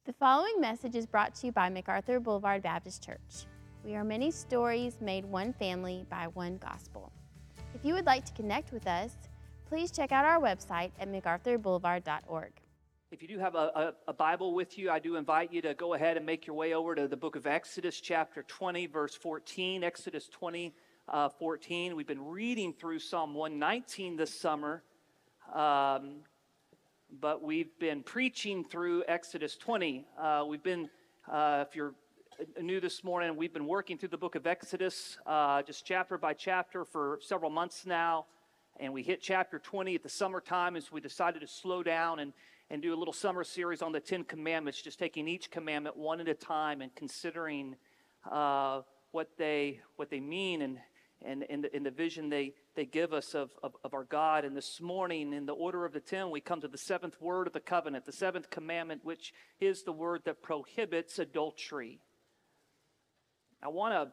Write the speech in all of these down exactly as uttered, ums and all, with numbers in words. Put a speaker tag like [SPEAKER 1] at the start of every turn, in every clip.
[SPEAKER 1] The following message is brought to you by MacArthur Boulevard Baptist Church. We are many stories made one family by one gospel. If you would like to connect with us, please check out our website at macarthur boulevard dot org.
[SPEAKER 2] If you do have a, a, a Bible with you, I do invite you to go ahead and make your way over to the book of Exodus, chapter twenty, verse fourteen. Exodus twenty, uh, fourteen. We've been reading through Psalm one nineteen this summer, um, but we've been preaching through Exodus twenty. Uh, we've been, uh, if you're new this morning, we've been working through the book of Exodus, uh, just chapter by chapter for several months now, and we hit chapter twenty at the summertime as we decided to slow down and and do a little summer series on the Ten Commandments, just taking each commandment one at a time and considering uh, what they what they mean and and in the, in the vision they they give us of, of of our God. And this morning, in the order of the ten, we come to the seventh word of the covenant, the seventh commandment, which is the word that prohibits adultery. I want to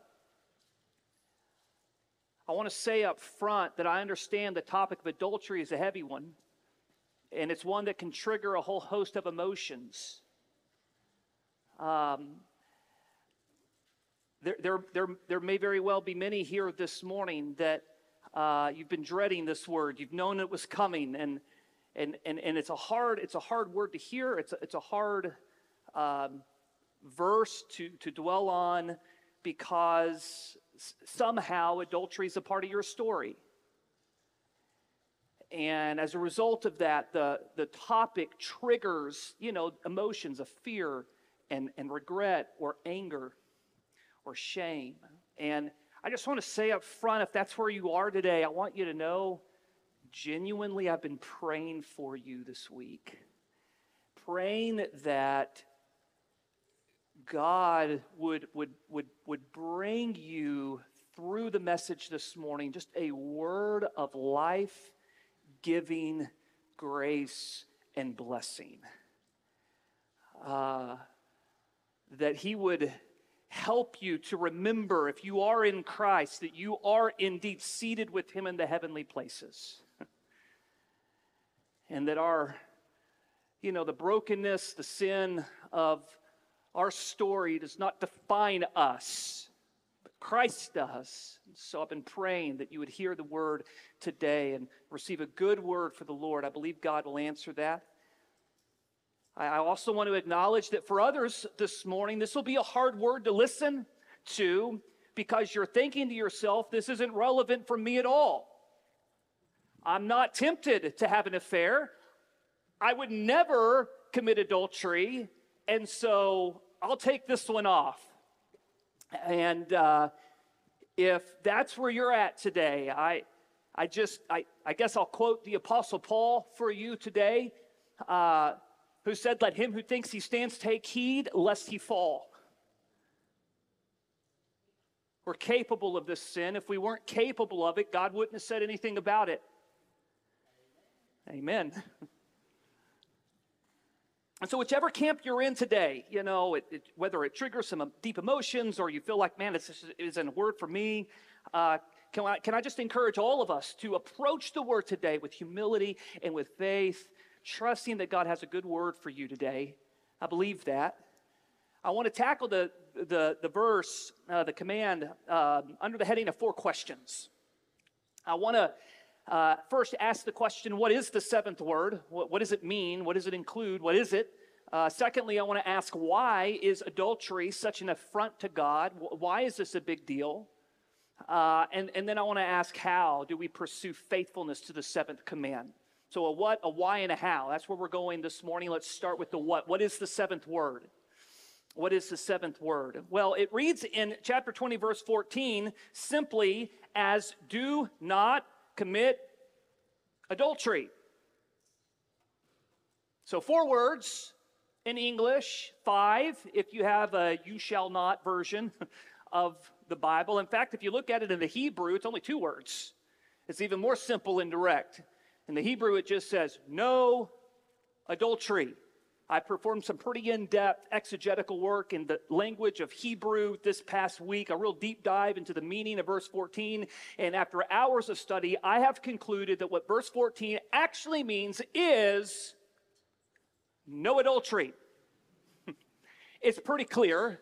[SPEAKER 2] I want to say up front that I understand the topic of adultery is a heavy one. And it's one that can trigger a whole host of emotions. Um, there, there, there, there may very well be many here this morning that uh, you've been dreading this word. You've known it was coming, and and and, and it's a hard it's a hard word to hear. It's a, it's a hard um, verse to to dwell on because somehow adultery is a part of your story. And as a result of that, the, the topic triggers, you know, emotions of fear and, and regret or anger or shame. And I just want to say up front, if that's where you are today, I want you to know, genuinely, I've been praying for you this week. Praying that God would, would, would, would bring you through the message this morning just a word of life, giving grace and blessing. Uh, that he would help you to remember, if you are in Christ, that you are indeed seated with him in the heavenly places. And that our, you know, the brokenness, the sin of our story does not define us, but Christ does. So I've been praying that you would hear the word today and receive a good word for the Lord. I believe God will answer that. I also want to acknowledge that for others this morning, this will be a hard word to listen to because you're thinking to yourself, this isn't relevant for me at all. I'm not tempted to have an affair. I would never commit adultery, and so I'll take this one off. And uh, if that's where you're at today, I, I just, I, I guess I'll quote the Apostle Paul for you today, uh, who said, "Let him who thinks he stands take heed, lest he fall." We're capable of this sin. If we weren't capable of it, God wouldn't have said anything about it. Amen. And so whichever camp you're in today, you know, it, it, whether it triggers some deep emotions or you feel like, man, this isn't a word for me, uh, can, I, can I just encourage all of us to approach the word today with humility and with faith, trusting that God has a good word for you today. I believe that. I want to tackle the, the, the verse, uh, the command, uh, under the heading of four questions. I want to Uh, first, ask the question, what is the seventh word? What, what does it mean? What does it include? What is it? Uh, secondly, I want to ask, why is adultery such an affront to God? Why is this a big deal? Uh, and, and then I want to ask, how do we pursue faithfulness to the seventh command? So a what, a why, and a how. That's where we're going this morning. Let's start with the what. What is the seventh word? What is the seventh word? Well, it reads in chapter twenty, verse fourteen, simply as do not commit adultery. So four words in English, five if you have a you shall not version of the Bible. In fact, if you look at it in the Hebrew, it's only two words. It's even more simple and direct. In the Hebrew, it just says, no adultery. I performed some pretty in-depth exegetical work in the language of Hebrew this past week, a real deep dive into the meaning of verse fourteen. And after hours of study, I have concluded that what verse fourteen actually means is no adultery. it's pretty clear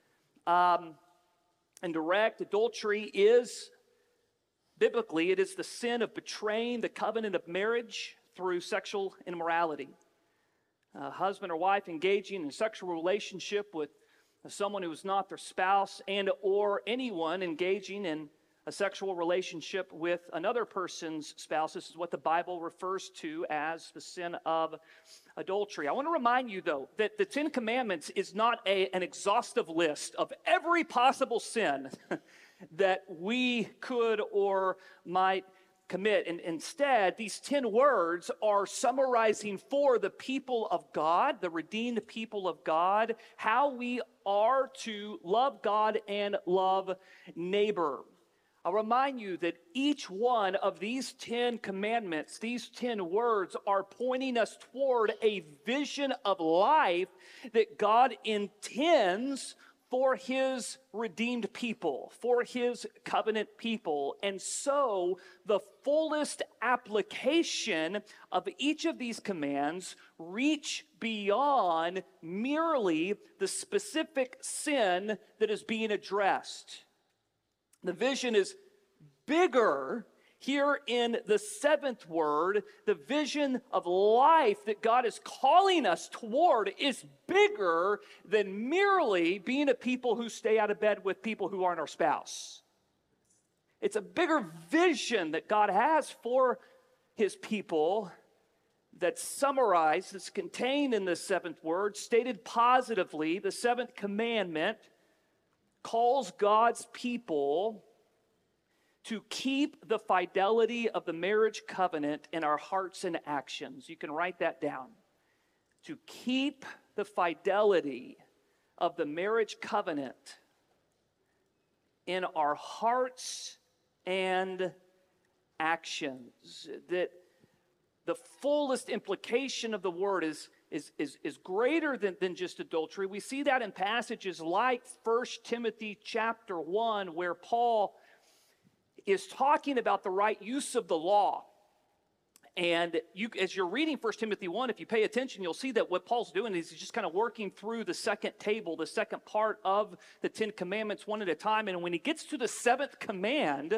[SPEAKER 2] um, and direct. Adultery is, biblically, it is the sin of betraying the covenant of marriage through sexual immorality. A husband or wife engaging in a sexual relationship with someone who is not their spouse, and or anyone engaging in a sexual relationship with another person's spouse. This is what the Bible refers to as the sin of adultery. I want to remind you, though, that the Ten Commandments is not a, an exhaustive list of every possible sin that we could or might commit. And instead, these ten words are summarizing for the people of God, the redeemed people of God, how we are to love God and love neighbor. I'll remind you that each one of these ten commandments, these ten words, are pointing us toward a vision of life that God intends for his redeemed people, for his covenant people. And so the fullest application of each of these commands reach beyond merely the specific sin that is being addressed. The vision is bigger. Here in the seventh word, the vision of life that God is calling us toward is bigger than merely being a people who stay out of bed with people who aren't our spouse. It's a bigger vision that God has for his people that's summarized, that's contained in the seventh word, stated positively. The seventh commandment calls God's people to keep the fidelity of the marriage covenant in our hearts and actions. You can write that down. To keep the fidelity of the marriage covenant in our hearts and actions. That the fullest implication of the word is, is, is, is greater than, than just adultery. We see that in passages like First Timothy chapter one, where Paul is talking about the right use of the law. And you, as you're reading First Timothy one, if you pay attention, you'll see that what Paul's doing is he's just kind of working through the second table, the second part of the Ten Commandments one at a time. And when he gets to the seventh command,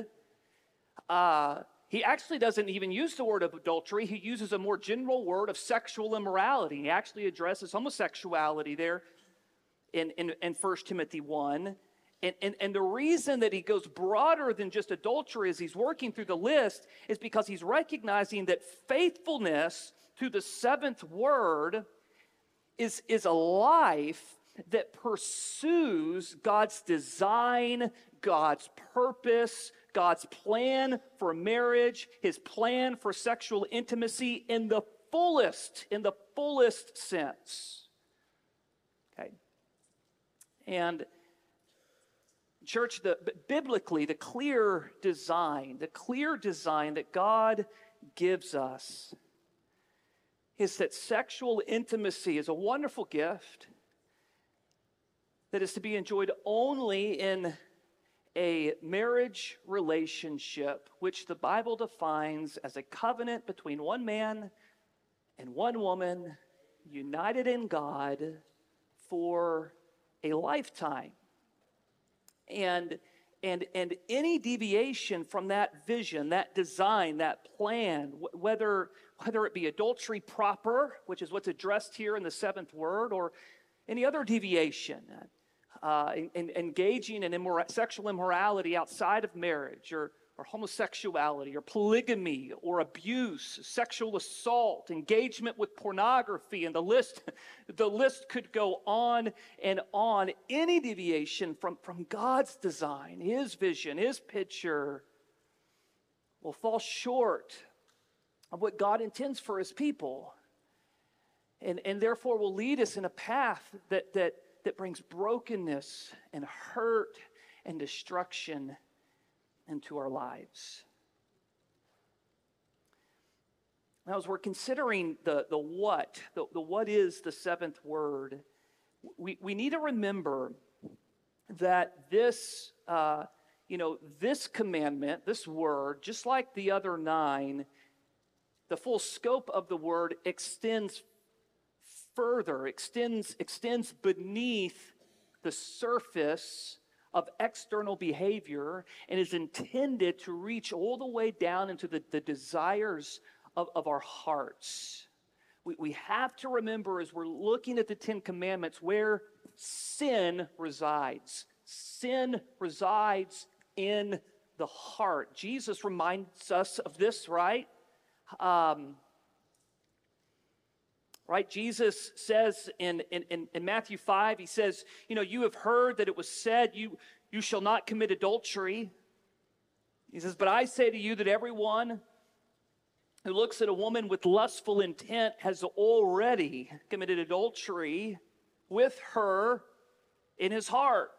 [SPEAKER 2] uh, he actually doesn't even use the word of adultery. He uses a more general word of sexual immorality. He actually addresses homosexuality there in, in, in First Timothy one. And, and, and the reason that he goes broader than just adultery as he's working through the list is because he's recognizing that faithfulness to the seventh word is, is a life that pursues God's design, God's purpose, God's plan for marriage, his plan for sexual intimacy in the fullest, in the fullest sense. Okay. And church, the, biblically, the clear design, the clear design that God gives us is that sexual intimacy is a wonderful gift that is to be enjoyed only in a marriage relationship, which the Bible defines as a covenant between one man and one woman united in God for a lifetime. And, and, and any deviation from that vision, that design, that plan, wh- whether, whether it be adultery proper, which is what's addressed here in the seventh word, or any other deviation, uh, in, in engaging in immora- sexual immorality outside of marriage, or, or homosexuality, or polygamy, or abuse, sexual assault, engagement with pornography, and the list, the list could go on and on. Any deviation from, from God's design, his vision, his picture, will fall short of what God intends for his people, and, and therefore will lead us in a path that, that, that brings brokenness and hurt and destruction into our lives. Now, as we're considering the, the what, the, the what is the seventh word, we, we need to remember that this, uh, you know, this commandment, this word, just like the other nine, the full scope of the word extends further, extends, extends beneath the surface of external behavior and is intended to reach all the way down into the, the desires of, of our hearts. We, we have to remember as we're looking at the Ten Commandments where sin resides. Sin resides in the heart. Jesus reminds us of this, right? Um, right? Jesus says in, in, in Matthew five, he says, you know, you have heard that it was said, you, you shall not commit adultery. He says, but I say to you that everyone who looks at a woman with lustful intent has already committed adultery with her in his heart.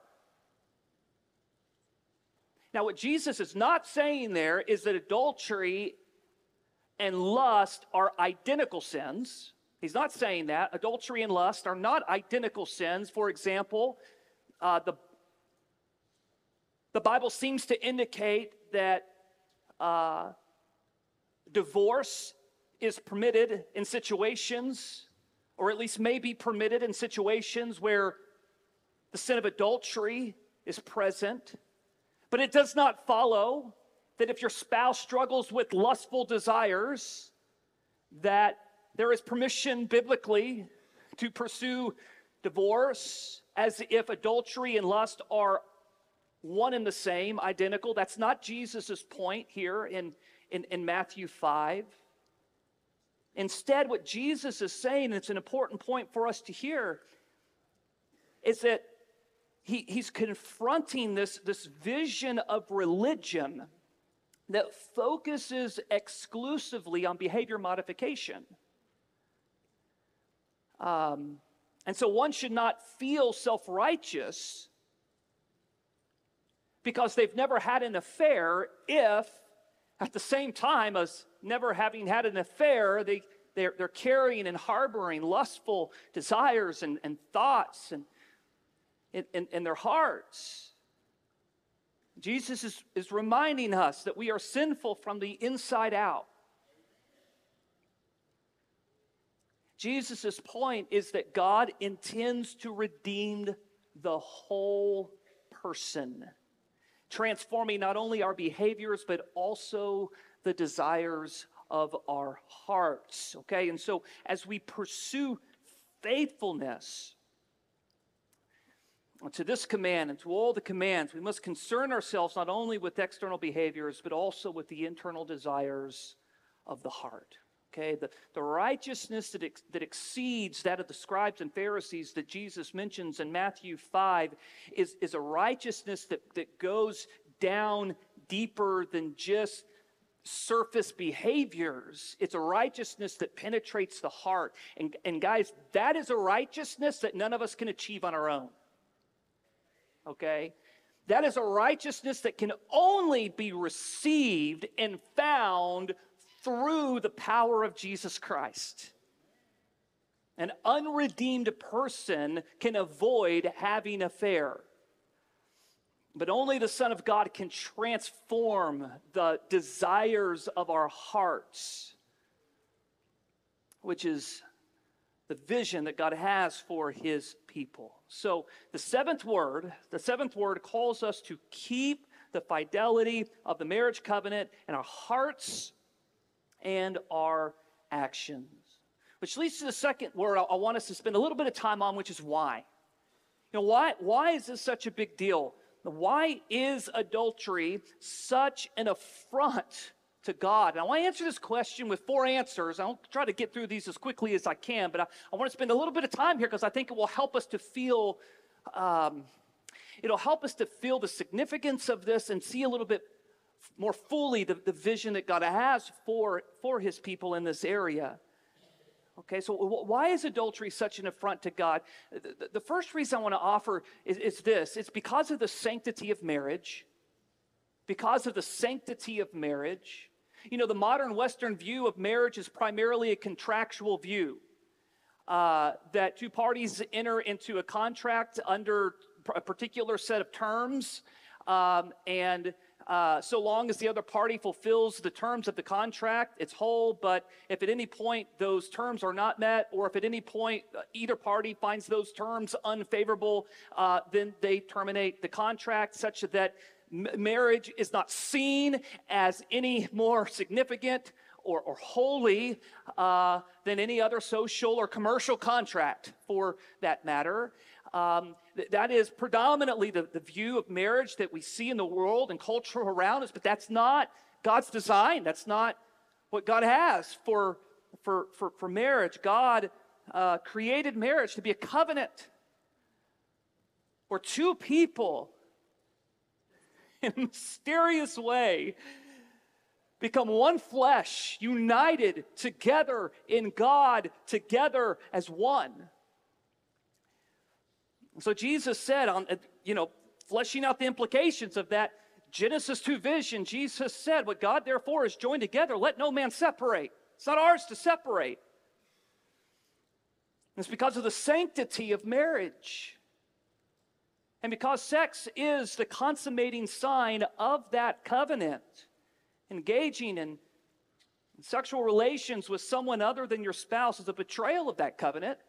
[SPEAKER 2] Now, what Jesus is not saying there is that adultery and lust are identical sins. He's not saying that. Adultery and lust are not identical sins. For example, uh, the, the Bible seems to indicate that uh, divorce is permitted in situations, or at least may be permitted in situations where the sin of adultery is present. But it does not follow that if your spouse struggles with lustful desires, that there is permission biblically to pursue divorce as if adultery and lust are one and the same, identical. That's not Jesus' point here in, in, in Matthew five. Instead, what Jesus is saying, and it's an important point for us to hear, is that he, he's confronting this, this vision of religion that focuses exclusively on behavior modification. Um, and so one should not feel self-righteous because they've never had an affair if, at the same time as never having had an affair, they, they're, they're carrying and harboring lustful desires and, and thoughts and in, in, in their hearts. Jesus is, is reminding us that we are sinful from the inside out. Jesus' point is that God intends to redeem the whole person, transforming not only our behaviors, but also the desires of our hearts, okay? And so as we pursue faithfulness to this command and to all the commands, we must concern ourselves not only with external behaviors, but also with the internal desires of the heart. Okay, the, the righteousness that, ex, that exceeds that of the scribes and Pharisees that Jesus mentions in Matthew five is, is a righteousness that, that goes down deeper than just surface behaviors. It's a righteousness that penetrates the heart. And, and guys, that is a righteousness that none of us can achieve on our own. Okay? That is a righteousness that can only be received and found through the power of Jesus Christ. An unredeemed person can avoid having an affair. But only the Son of God can transform the desires of our hearts, which is the vision that God has for his people. So the seventh word, the seventh word calls us to keep the fidelity of the marriage covenant in our hearts and our actions. Which leads to the second word I, I want us to spend a little bit of time on, which is why. You know, why, why is this such a big deal? Why is adultery such an affront to God? And I want to answer this question with four answers. I'll try to get through these as quickly as I can, but I, I want to spend a little bit of time here because I think it will help us to feel, um, it'll help us to feel the significance of this and see a little bit more fully the, the vision that God has for, for his people in this area. Okay, so why is adultery such an affront to God? The, the first reason I want to offer is, is this. It's because of the sanctity of marriage. Because of the sanctity of marriage. You know, the modern Western view of marriage is primarily a contractual view. Uh, that two parties enter into a contract under a particular set of terms. Um, and uh, so long as the other party fulfills the terms of the contract, it's whole. But if at any point those terms are not met, or if at any point uh, either party finds those terms unfavorable, uh, then they terminate the contract, such that m- marriage is not seen as any more significant or, or holy uh, than any other social or commercial contract, for that matter. Um, th- that is predominantly the, the view of marriage that we see in the world and culture around us, but that's not God's design. That's not what God has for, for, for, for marriage. God uh, created marriage to be a covenant where two people in a mysterious way become one flesh, united together in God, together as one. So Jesus said, on, you know, fleshing out the implications of that Genesis two vision, Jesus said, what God therefore is joined together, let no man separate. It's not ours to separate. It's because of the sanctity of marriage. And because sex is the consummating sign of that covenant, engaging in sexual relations with someone other than your spouse is a betrayal of that covenant.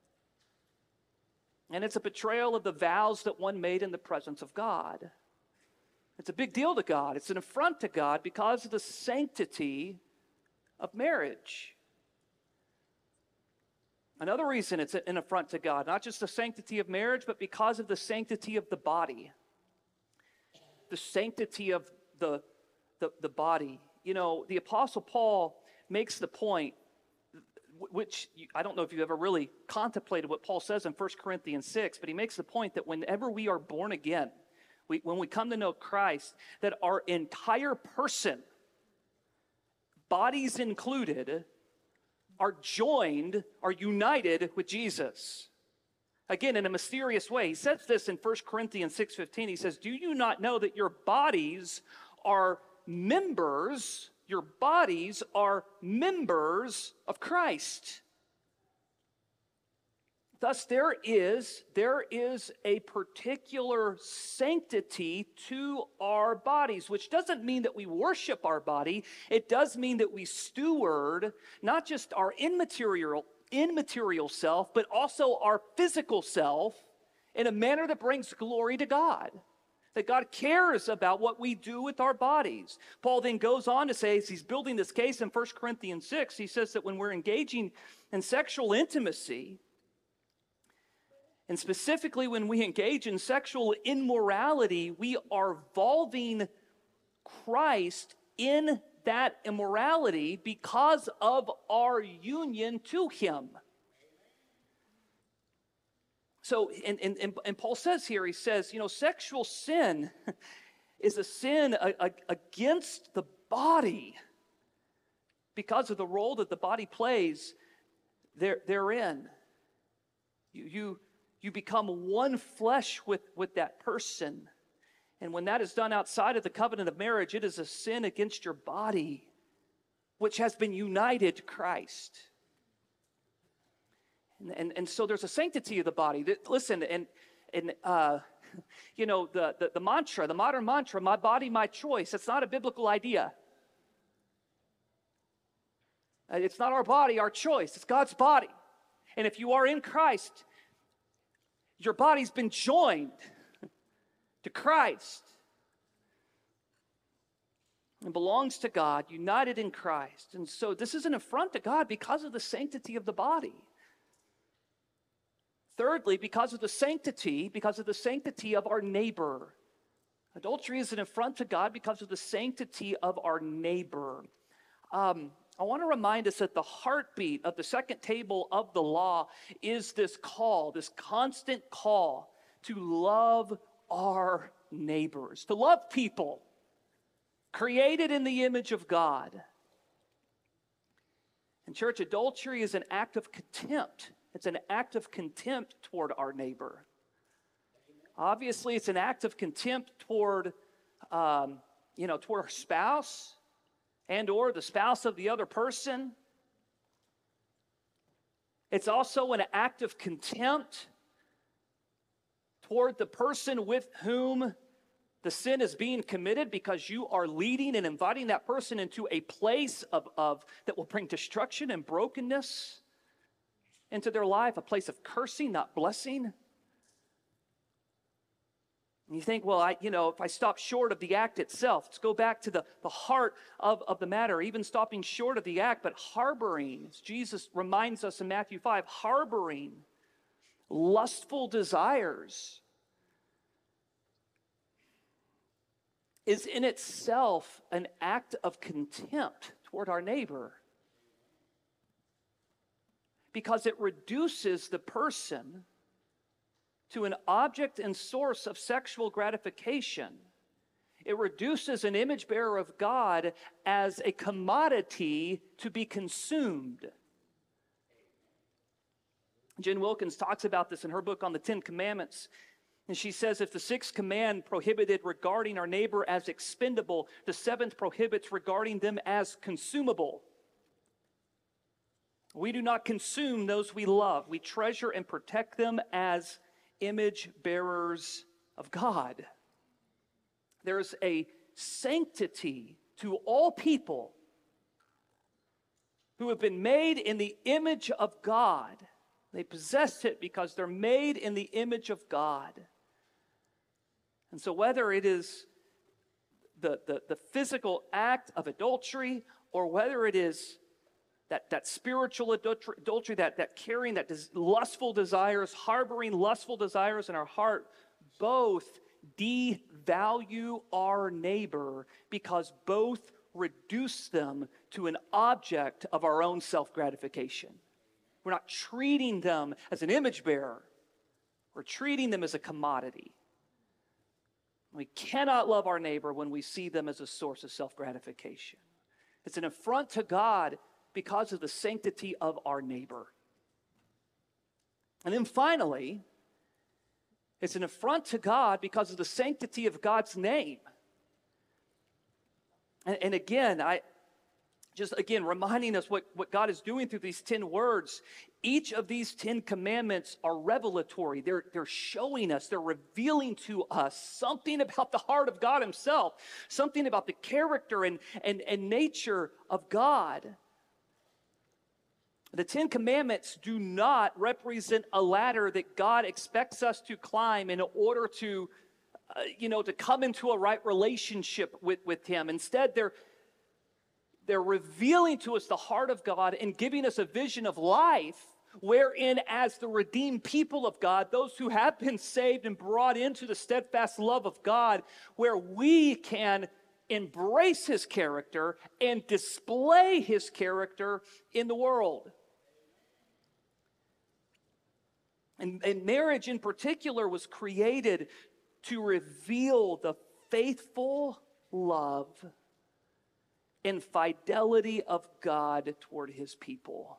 [SPEAKER 2] And it's a betrayal of the vows that one made in the presence of God. It's a big deal to God. It's an affront to God because of the sanctity of marriage. Another reason it's an affront to God, not just the sanctity of marriage, but because of the sanctity of the body. The sanctity of the, the, the body. You know, the Apostle Paul makes the point, which I don't know if you've ever really contemplated what Paul says in First Corinthians six, but he makes the point that whenever we are born again, we, when we come to know Christ, that our entire person, bodies included, are joined, are united with Jesus. Again, in a mysterious way. He says this in First Corinthians six fifteen. He says, do you not know that your bodies are members, your bodies are members of Christ? Thus, there is, there is a particular sanctity to our bodies, which doesn't mean that we worship our body. It does mean that we steward not just our immaterial, immaterial self, but also our physical self in a manner that brings glory to God. That God cares about what we do with our bodies. Paul then goes on to say, as he's building this case in First Corinthians six, he says that when we're engaging in sexual intimacy, and specifically when we engage in sexual immorality, we are involving Christ in that immorality because of our union to him. So, and, and, and Paul says here, he says, you know, sexual sin is a sin a, a, against the body because of the role that the body plays there, therein. You, you, you become one flesh with, with that person. And when that is done outside of the covenant of marriage, it is a sin against your body, which has been united to Christ. And, and, and so there's a sanctity of the body. Listen, and, and uh, you know, the, the, the mantra, the modern mantra, my body, my choice, it's not a biblical idea. It's not our body, our choice. It's God's body. And if you are in Christ, your body's been joined to Christ and belongs to God, united in Christ. And so this is an affront to God because of the sanctity of the body. Thirdly, because of the sanctity, because of the sanctity of our neighbor. Adultery is an affront to God because of the sanctity of our neighbor. Um, I want to remind us that the heartbeat of the second table of the law is this call, this constant call to love our neighbors, to love people created in the image of God. And church, adultery is an act of contempt. It's an act of contempt toward our neighbor. Obviously, it's an act of contempt toward, um, you know, toward our spouse and or the spouse of the other person. It's also an act of contempt toward the person with whom The sin is being committed because you are leading and inviting that person into a place of, of that will bring destruction and brokenness into their life, a place of cursing, not blessing. And you think, well, I, you know, if I stop short of the act itself, let's go back to the, the heart of, of the matter, even stopping short of the act, but harboring, as Jesus reminds us in Matthew five, harboring lustful desires is in itself an act of contempt toward our neighbor, because it reduces the person to an object and source of sexual gratification. It reduces an image bearer of God as a commodity to be consumed. Jen Wilkins talks about this in her book on the Ten Commandments. And she says, if the sixth command prohibited regarding our neighbor as expendable, the seventh prohibits regarding them as consumable. We do not consume those we love. We treasure and protect them as image bearers of God. There's a sanctity to all people who have been made in the image of God. They possess it because they're made in the image of God. And so whether it is the, the, the physical act of adultery, or whether it is that, that spiritual adultery, adultery that, that carrying that des- lustful desires, harboring lustful desires in our heart, both devalue our neighbor because both reduce them to an object of our own self-gratification. We're not treating them as an image bearer. We're treating them as a commodity. We cannot love our neighbor when we see them as a source of self-gratification. It's an affront to God because of the sanctity of our neighbor. And then finally, it's an affront to God because of the sanctity of God's name. And, and again, I just again reminding us what, what God is doing through these ten words. Each of these ten commandments are revelatory. They're, they're showing us, they're revealing to us something about the heart of God himself, something about the character and, and, and nature of God. The Ten Commandments do not represent a ladder that God expects us to climb in order to, uh, you know, to come into a right relationship with, with him. Instead, they're They're revealing to us the heart of God and giving us a vision of life wherein, as the redeemed people of God, those who have been saved and brought into the steadfast love of God, where we can embrace his character and display his character in the world. And, and marriage in particular was created to reveal the faithful love and fidelity of God toward his people.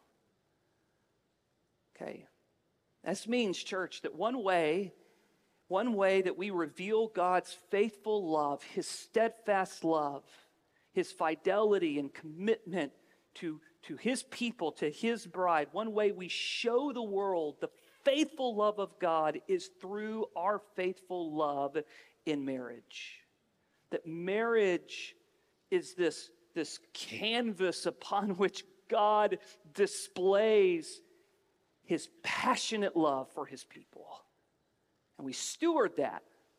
[SPEAKER 2] Okay. This means, church, that one way, one way that we reveal God's faithful love, his steadfast love, his fidelity and commitment to, to his people, to his bride, one way we show the world the faithful love of God is through our faithful love in marriage. That marriage is this this canvas upon which God displays his passionate love for his people. And we steward that.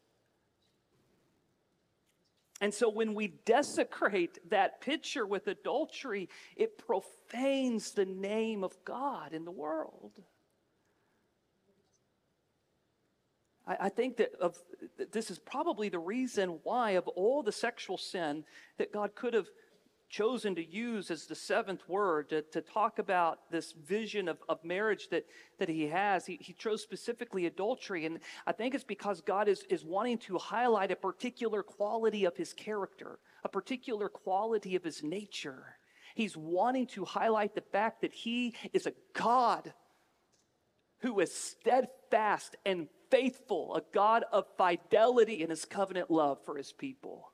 [SPEAKER 2] And so when we desecrate that picture with adultery, it profanes the name of God in the world. I, I think that of, this is probably the reason why, of all the sexual sin that God could have chosen to use as the seventh word to, to talk about this vision of, of marriage that, that he has. He, he chose specifically adultery. And I think it's because God is, is wanting to highlight a particular quality of his character, a particular quality of his nature. He's wanting to highlight the fact that he is a God who is steadfast and faithful, a God of fidelity in his covenant love for his people.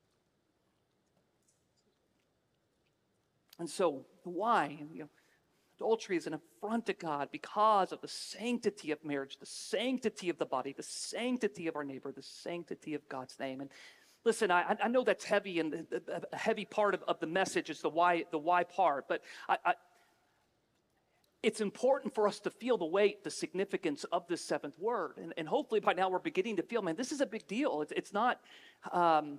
[SPEAKER 2] And so, why? You know, Adultery is an affront to God because of the sanctity of marriage, the sanctity of the body, the sanctity of our neighbor, the sanctity of God's name. And listen, I, I know that's heavy, and a heavy part of, of the message is the why, the why part, but I, I, it's important for us to feel the weight, the significance of this seventh word. And, and hopefully by now we're beginning to feel, man, this is a big deal. It's, it's not... Um,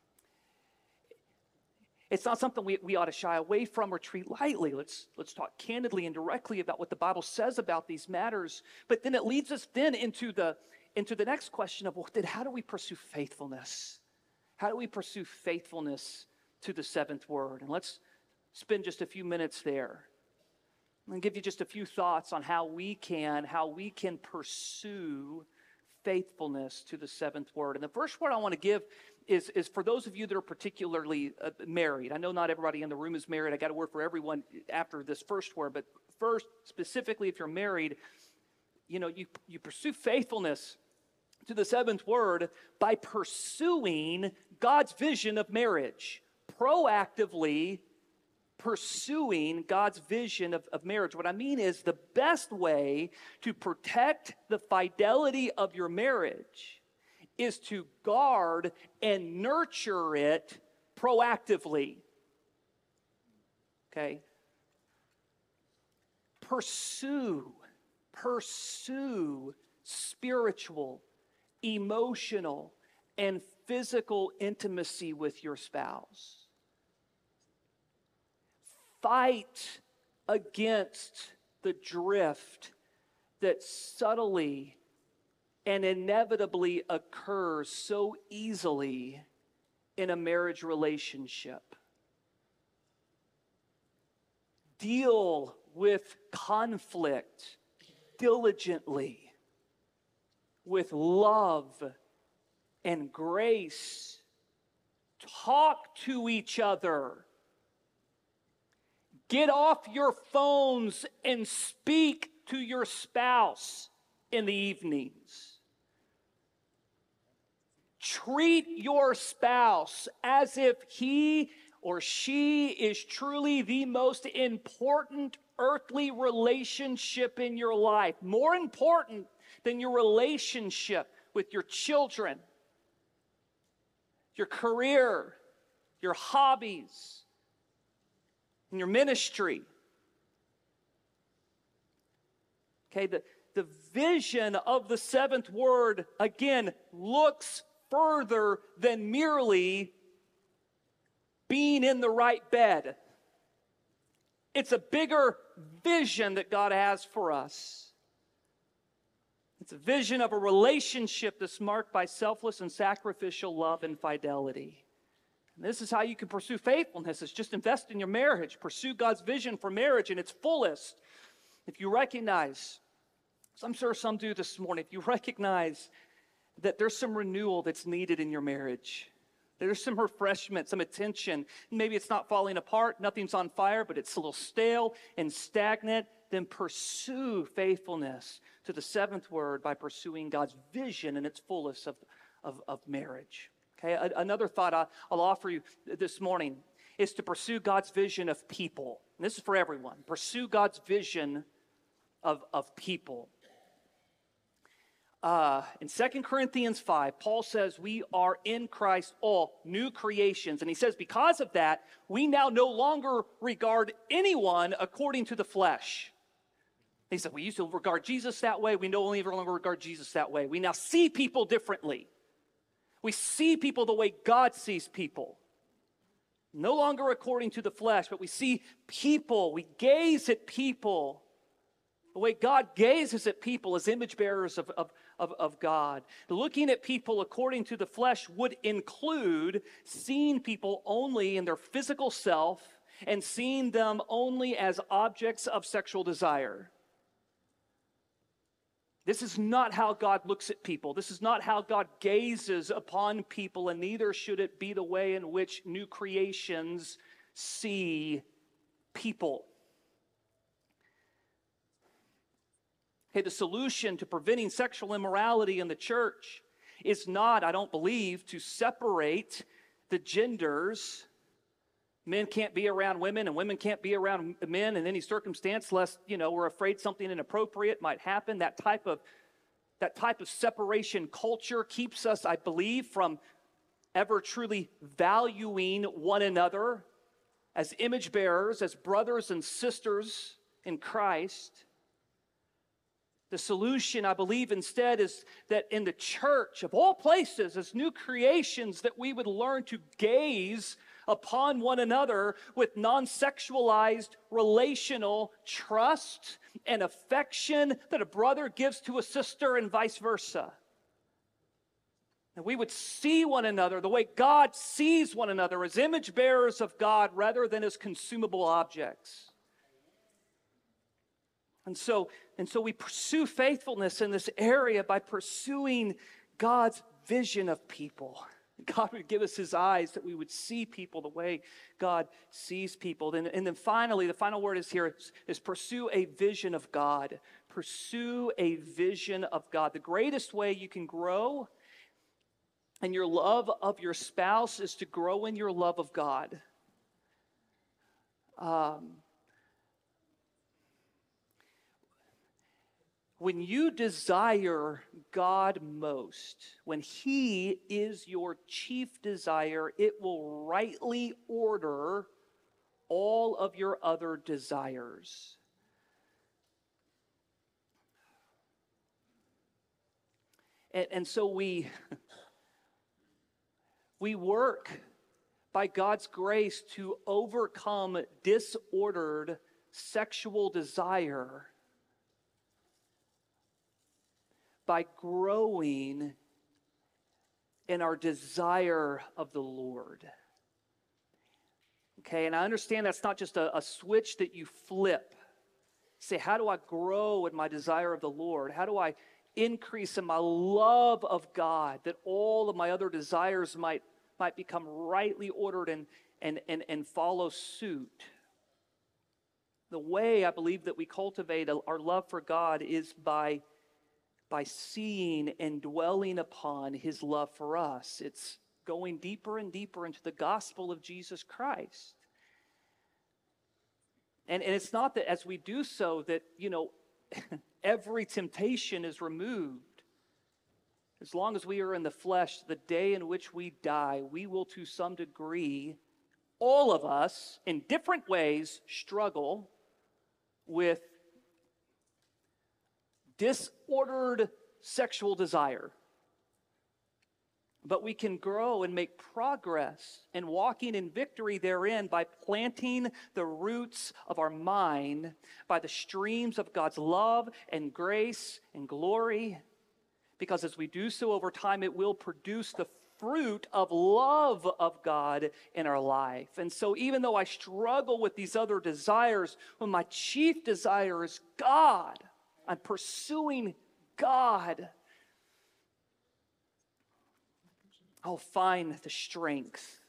[SPEAKER 2] It's not something we, we ought to shy away from or treat lightly. Let's, let's talk candidly and directly about what the Bible says about these matters. But then it leads us then into the, into the next question of, well, then how do we pursue faithfulness? How do we pursue faithfulness to the seventh word? And let's spend just a few minutes there. I'm going to give you just a few thoughts on how we can, how we can pursue faithfulness to the seventh word. And the first word I want to give is, is for those of you that are particularly uh, married. I know not everybody in the room is married. I got a word for everyone after this first word. But first, specifically, if you're married, you know, you, you pursue faithfulness to the seventh word by pursuing God's vision of marriage, proactively pursuing God's vision of, of marriage. What I mean is the best way to protect the fidelity of your marriage is to guard and nurture it proactively. Okay? Pursue, pursue spiritual, emotional, and physical intimacy with your spouse. Fight against the drift that subtly and inevitably occurs so easily in a marriage relationship. Deal with conflict diligently, with love and grace. Talk to each other. Get off your phones and speak to your spouse in the evenings. Treat your spouse as if he or she is truly the most important earthly relationship in your life. More important than your relationship with your children, your career, your hobbies, and your ministry. Okay, the, the vision of the seventh word, again, looks further than merely being in the right bed. It's a bigger vision that God has for us. It's a vision of a relationship that's marked by selfless and sacrificial love and fidelity. And this is how you can pursue faithfulness. It's just invest in your marriage. Pursue God's vision for marriage in its fullest. If you recognize, as I'm sure some do this morning, if you recognize that there's some renewal that's needed in your marriage, there's some refreshment, some attention, maybe it's not falling apart, nothing's on fire, but it's a little stale and stagnant, then pursue faithfulness to the seventh word by pursuing God's vision in its fullest of, of, of marriage. Okay, a, another thought I, I'll offer you this morning is to pursue God's vision of people. And this is for everyone. Pursue God's vision of, of people. Uh, in Second Corinthians five, Paul says we are in Christ all new creations. And he says because of that, we now no longer regard anyone according to the flesh. He said we used to regard Jesus that way. We no longer regard Jesus that way. We now see people differently. We see people the way God sees people. No longer according to the flesh, but we see people. We gaze at people the way God gazes at people as image bearers of, of, of, of God. Looking at people according to the flesh would include seeing people only in their physical self and seeing them only as objects of sexual desire. This is not how God looks at people. This is not how God gazes upon people, and neither should it be the way in which new creations see people. Okay, the solution to preventing sexual immorality in the church is not, I don't believe, to separate the genders Men can't be around women and women can't be around men in any circumstance lest, you know, we're afraid something inappropriate might happen. That type of that type of separation culture keeps us, I believe, from ever truly valuing one another as image bearers, as brothers and sisters in Christ. The solution, I believe, instead is that in the church, of all places, as new creations, that we would learn to gaze upon one another with non-sexualized relational trust and affection that a brother gives to a sister and vice versa. And we would see one another the way God sees one another, as image bearers of God rather than as consumable objects. And so, and so we pursue faithfulness in this area by pursuing God's vision of people. God would give us his eyes that we would see people the way God sees people. And, and then finally, the final word is here is, is pursue a vision of God. Pursue a vision of God. The greatest way you can grow in your love of your spouse is to grow in your love of God. Um, When you desire God most, when he is your chief desire, it will rightly order all of your other desires. And, and so we, we work by God's grace to overcome disordered sexual desire by growing in our desire of the Lord. Okay, and I understand that's not just a, a switch that you flip. Say, how do I grow in my desire of the Lord? How do I increase in my love of God, that all of my other desires might, might become rightly ordered and, and, and, and follow suit? The way I believe that we cultivate our love for God is by by seeing and dwelling upon his love for us. It's going deeper and deeper into the gospel of Jesus Christ. And, and it's not that as we do so that, you know, every temptation is removed. As long as we are in the flesh, the day in which we die, we will to some degree, all of us, in different ways, struggle with disordered sexual desire. But we can grow and make progress in walking in victory therein by planting the roots of our mind by the streams of God's love and grace and glory. Because as we do so over time, it will produce the fruit of love of God in our life. And so even though I struggle with these other desires, when my chief desire is God, I'm pursuing God, I'll find the strength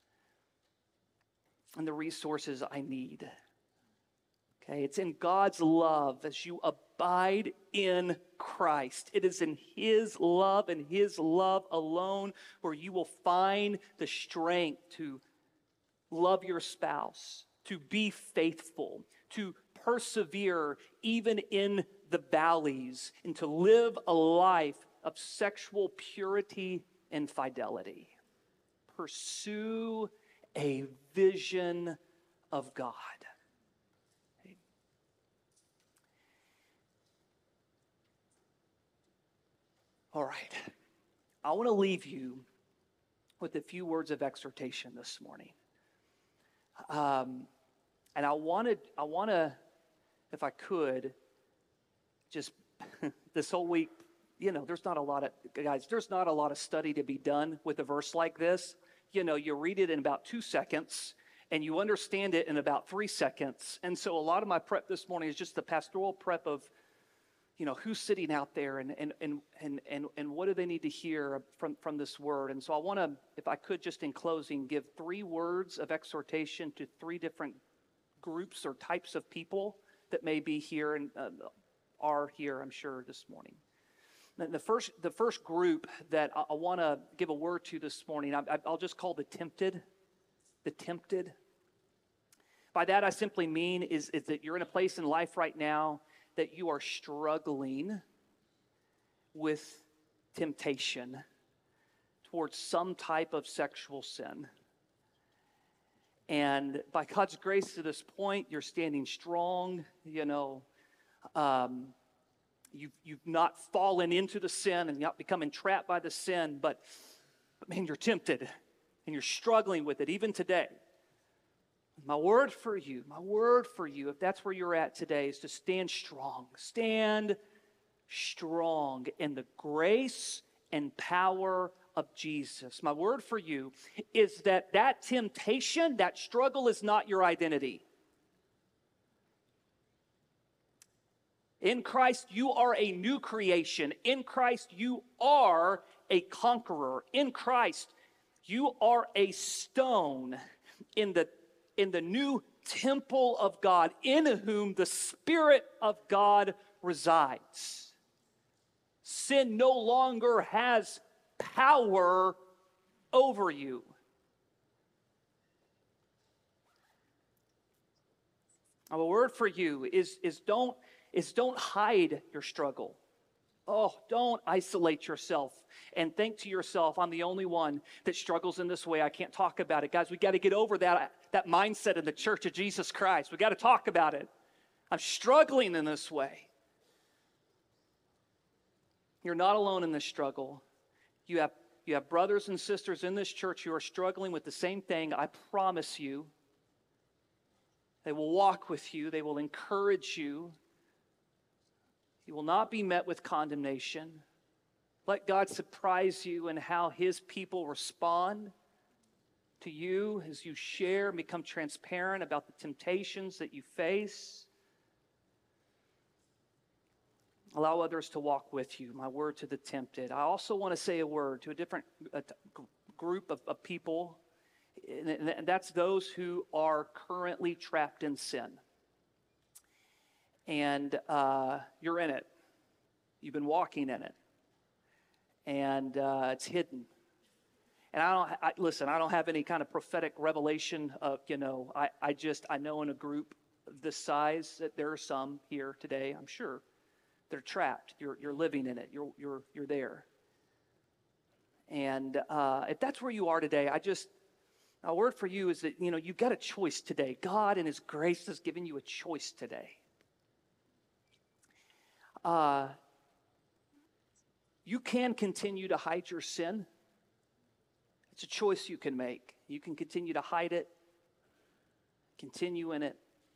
[SPEAKER 2] and the resources I need. Okay, it's in God's love as you abide in Christ. It is in his love and his love alone where you will find the strength to love your spouse, to be faithful, to persevere even in the valleys, and to live a life of sexual purity and fidelity. Pursue a vision of God. All right. I want to leave you with a few words of exhortation this morning. Um, and I wanted, I want to, if I could, just this whole week, you know, there's not a lot of, guys, there's not a lot of study to be done with a verse like this. You know, you read it in about two seconds and you understand it in about three seconds. And so a lot of my prep this morning is just the pastoral prep of, you know, who's sitting out there and and and and and, and what do they need to hear from, from this word. And so I want to, if I could just in closing, give three words of exhortation to three different groups or types of people that may be here and uh, are here, I'm sure, this morning. The first, the first group that I, I want to give a word to this morning, I, I'll just call the tempted. The tempted. By that, I simply mean is, is that you're in a place in life right now that you are struggling with temptation towards some type of sexual sin. And by God's grace to this point, you're standing strong, you know, um, you've, you've not fallen into the sin and not become entrapped by the sin, but, but man, you're tempted and you're struggling with it even today. My word for you, my word for you, if that's where you're at today, is to stand strong. Stand strong in the grace and power of Jesus. My word for you is that that temptation, that struggle is not your identity. In Christ, you are a new creation. In Christ, you are a conqueror. In Christ, you are a stone in the, in the new temple of God, in whom the Spirit of God resides. Sin no longer has power over you. Now, a word for you is, is, don't, is don't hide your struggle. Oh, don't isolate yourself and think to yourself, I'm the only one that struggles in this way. I can't talk about it. Guys, we got to get over that, that mindset in the Church of Jesus Christ. We got to talk about it. I'm struggling in this way. You're not alone in this struggle. You have, you have brothers and sisters in this church who are struggling with the same thing. I promise you. They will walk with you. They will encourage you. You will not be met with condemnation. Let God surprise you in how His people respond to you as you share and become transparent about the temptations that you face. Allow others to walk with you. My word to the tempted. I also want to say a word to a different a group of, of people, and that's those who are currently trapped in sin. And uh, you're in it. You've been walking in it. And uh, it's hidden. And I don't, I, listen, I don't have any kind of prophetic revelation of, you know, I, I just, I know in a group this size that there are some here today, I'm sure, they're trapped. You're, you're living in it. You're, you're, you're there. And uh, if that's where you are today, I just, a word for you is that, you know, you've got a choice today. God in His grace has given you a choice today. Uh, you can continue to hide your sin. It's a choice you can make. You can continue to hide it, continue in it.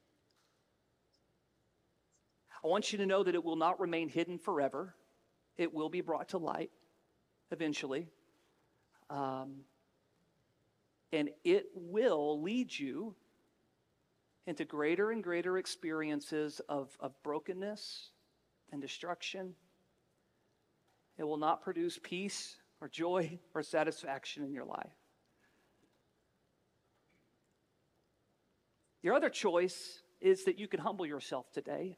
[SPEAKER 2] I want you to know that it will not remain hidden forever. It will be brought to light eventually. Um, and it will lead you into greater and greater experiences of, of brokenness and destruction. It will not produce peace or joy or satisfaction in your life. Your other choice is that you can humble yourself today.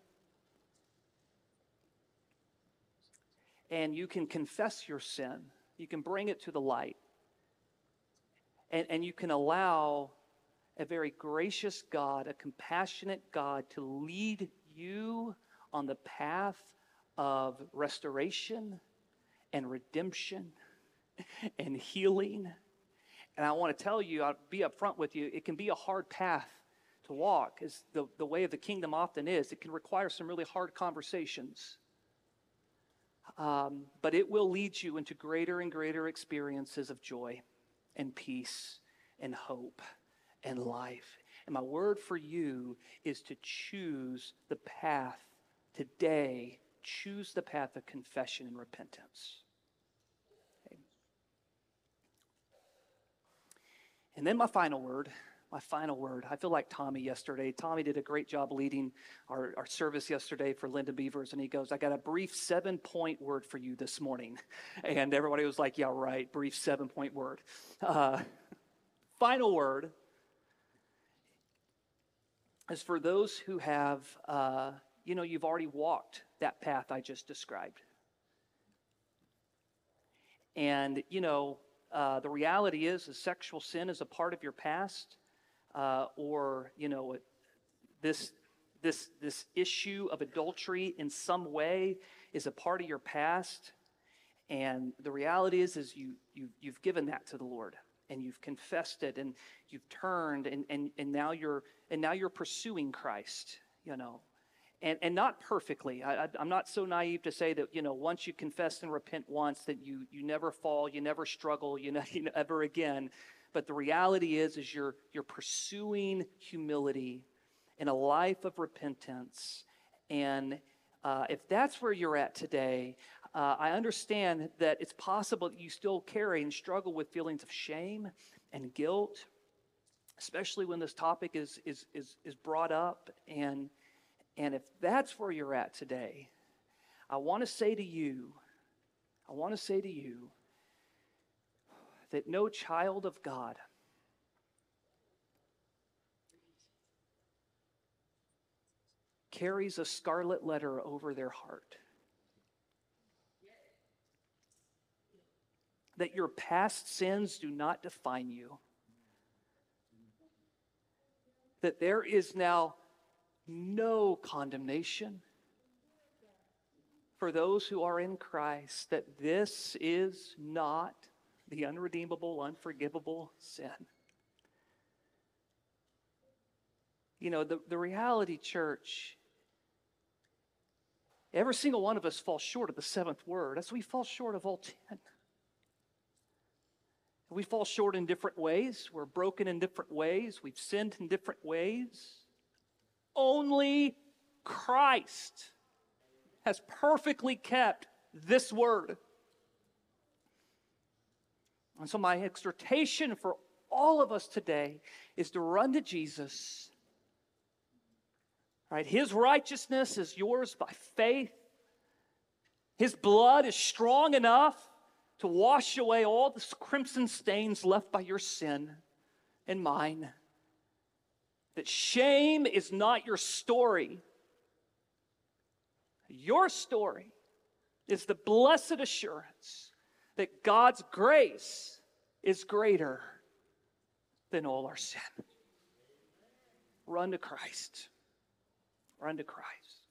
[SPEAKER 2] And you can confess your sin. You can bring it to the light. And, and you can allow a very gracious God, a compassionate God, to lead you on the path of restoration and redemption and healing. And I want to tell you, I'll be upfront with you, it can be a hard path to walk, as the, the way of the kingdom often is. It can require some really hard conversations. Um, but it will lead you into greater and greater experiences of joy and peace and hope and life. And my word for you is to choose the path today. Choose the path of confession and repentance. Okay. And then my final word, my final word. I feel like Tommy yesterday. Tommy did a great job leading our, our service yesterday for Linda Beavers. And he goes, I got a brief seven-point word for you this morning. And everybody was like, yeah, right, brief seven-point word. Uh, final word is for those who have, uh, you know, you've already walked that path I just described. And, you know, uh, the reality is, is sexual sin is a part of your past. uh, or, you know, this, this, this issue of adultery in some way is a part of your past. And the reality is, is you, you, you've given that to the Lord, and you've confessed it, and you've turned, and, and, and now you're and now you're pursuing Christ, you know, and, and not perfectly. I, I, I'm not so naive to say that, you know, once you confess and repent once, that you you never fall, you never struggle, you, know, you never again. But the reality is, is you're you're pursuing humility in a life of repentance, and uh, if that's where you're at today. Uh, I understand that it's possible that you still carry and struggle with feelings of shame and guilt, especially when this topic is is is, is brought up. And, and if that's where you're at today, I want to say to you, I want to say to you that no child of God carries a scarlet letter over their heart. That your past sins do not define you. That there is now no condemnation for those who are in Christ. That this is not the unredeemable, unforgivable sin. You know, the, the reality, church, every single one of us falls short of the seventh word. That's why we fall short of all ten. We fall short in different ways. We're broken in different ways. We've sinned in different ways. Only Christ has perfectly kept this word. And so my exhortation for all of us today is to run to Jesus. Right? His righteousness is yours by faith. His blood is strong enough to wash away all the crimson stains left by your sin and mine. That shame is not your story. Your story is the blessed assurance that God's grace is greater than all our sin. Run to Christ. Run to Christ.